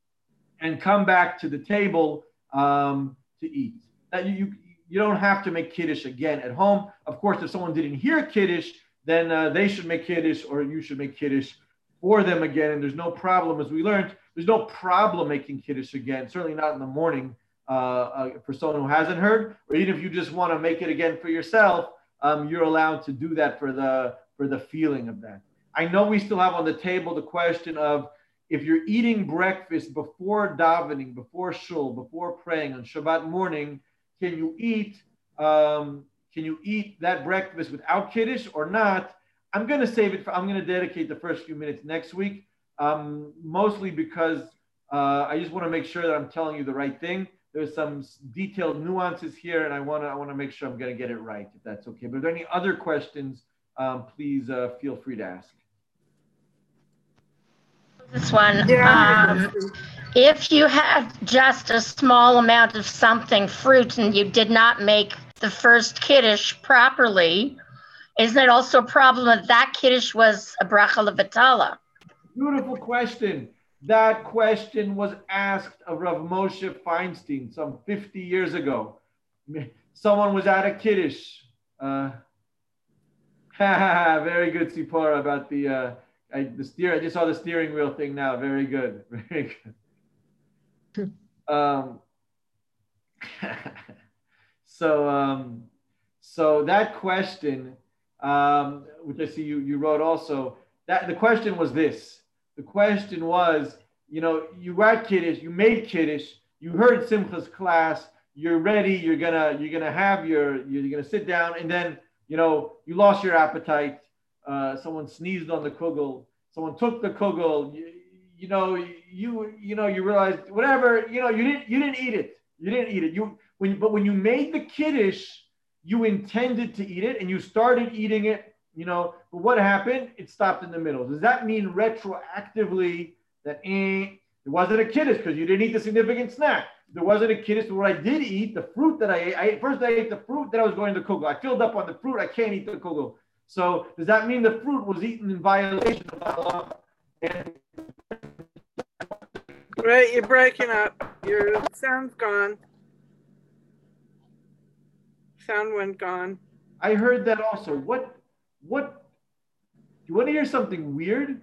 and come back to the table um, to eat. Now, you, you, you don't have to make Kiddush again at home. Of course, if someone didn't hear Kiddush, then uh, they should make Kiddush or you should make Kiddush for them again. And there's no problem, as we learned, there's no problem making Kiddush again, certainly not in the morning. Uh, uh, for someone who hasn't heard, or even if you just want to make it again for yourself, um, you're allowed to do that for the for the feeling of that. I know we still have on the table the question of if you're eating breakfast before davening, before shul, before praying on Shabbat morning, can you eat um, can you eat that breakfast without Kiddush or not? I'm going to save it for, I'm going to dedicate the first few minutes next week, um, mostly because uh, I just want to make sure that I'm telling you the right thing. There's some detailed nuances here, and I want to I want to make sure I'm going to get it right, if that's okay. But if there are any other questions, um, please uh, feel free to ask. This one, Yeah, um, If you had just a small amount of something, fruit, and you did not make the first Kiddush properly, isn't it also a problem that that Kiddush was a bracha levatala? Beautiful question. That question was asked of Rav Moshe Feinstein some fifty years ago. Someone was at a Kiddush. Uh, very good, Sipora, about the uh, I, the steer. I just saw the steering wheel thing now. Very good. Very good. um, so, um, so that question, um, which I see you, you wrote also, that the question was this. The question was, you know, you were at Kiddush, you made Kiddush, you heard Simcha's class, you're ready, you're gonna, you're gonna have your, you're gonna sit down, and then, you know, you lost your appetite. Uh, someone sneezed on the kugel. Someone took the kugel. You, you know, you, you know, you realized whatever, you know, you didn't, you didn't eat it. You didn't eat it. You, when, but when you made the Kiddush, you intended to eat it, and you started eating it. You know, but what happened? It stopped in the middle. Does that mean retroactively that eh, it wasn't a Kiddush because you didn't eat the significant snack? There wasn't a Kiddush, but what I did eat, the fruit that I ate, I ate, first I ate the fruit, then I was going to the kugel. I filled up on the fruit, I can't eat the kugel. So does that mean the fruit was eaten in violation of the law? And Right, you're breaking up. Your sound's gone. Sound went gone. I heard that also. What, what, do you want to hear something weird?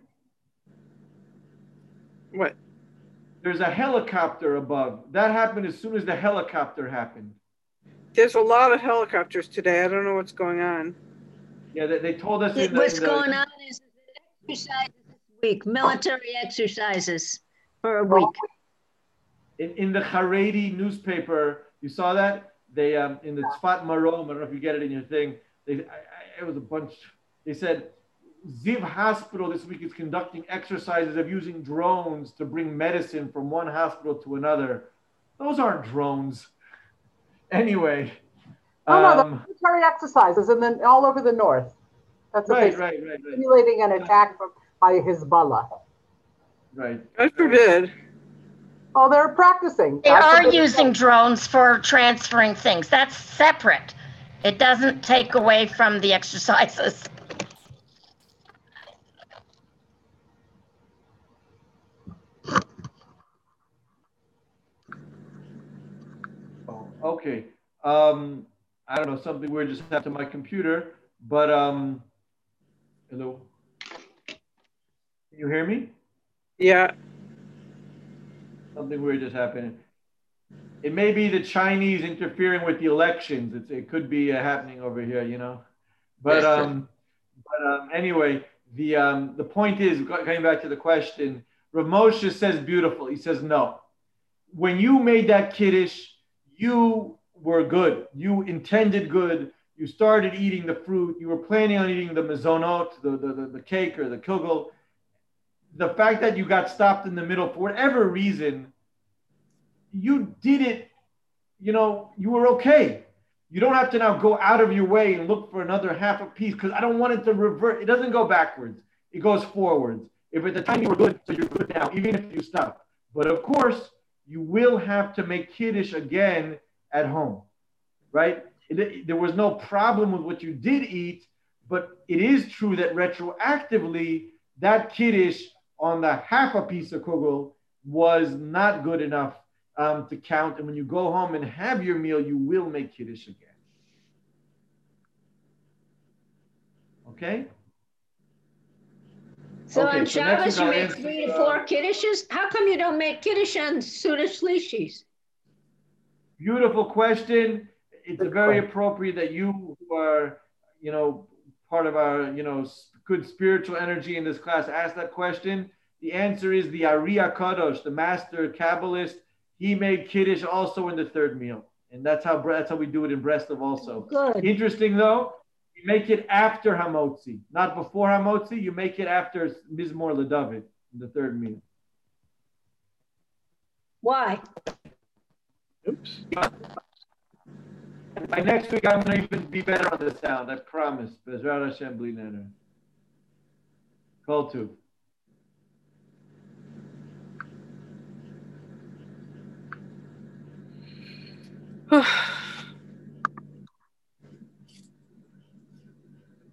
What? There's a helicopter above. That happened as soon as the helicopter happened. There's a lot of helicopters today. I don't know what's going on. Yeah, they, they told us. In the, What's in the, going on is exercises this week, military exercises for a week. In, in the Haredi newspaper, you saw that? They, um, in the Tzfat Marom, I don't know if you get it in your thing, they, I, I, it was a bunch, they said, Ziv Hospital this week is conducting exercises of using drones to bring medicine from one hospital to another. Those aren't drones. Anyway. Oh, no, um, the military exercises and then all over the north. That's what right, they right, right, right. simulating an attack from, by Hezbollah. Right. God forbid. Oh, they're practicing. They God are forbid. using drones for transferring things. That's separate. It doesn't take away from the exercises. Oh, okay. Um, I don't know, something weird just happened to my computer, but um, hello. Can you hear me? Yeah. Something weird just happened. It may be the Chinese interfering with the elections. It's, it could be uh, happening over here, you know. But um, but um, anyway, the um, the point is, going back to the question, Rav Moshe says beautiful. He says no. When you made that Kiddush, you were good. You intended good. You started eating the fruit. You were planning on eating the mezonot, the, the, the, the cake or the kugel. The fact that you got stopped in the middle for whatever reason, you did it, you know, you were okay. You don't have to now go out of your way and look for another half a piece because I don't want it to revert. It doesn't go backwards. It goes forwards. If at the time you were good, so you're good now, even if you stop. But of course, you will have to make Kiddush again at home, right? It, there was no problem with what you did eat, but it is true that retroactively, that Kiddush on the half a piece of kugel was not good enough um, to count. And when you go home and have your meal, you will make Kiddush again. Okay? So Okay, on so next Shabbos, week you I'll make answer, three to uh, four Kiddushes? How come you don't make Kiddush on Suda Shlishis? Beautiful question. It's a very appropriate that you who are, you know, part of our, you know, good spiritual energy in this class ask that question. The answer is the Ari HaKadosh, the master Kabbalist. He made Kiddush also in the third meal. And that's how that's how we do it in Breslov also. Good. Interesting though, you make it after Hamotzi, not before Hamotzi. You make it after Mizmor LeDavid in the third meal. Why? Oops. By next week, I'm going to even be better on the sound. I promise. Bezrat Hashem, Bli Neder. Kol Tuv.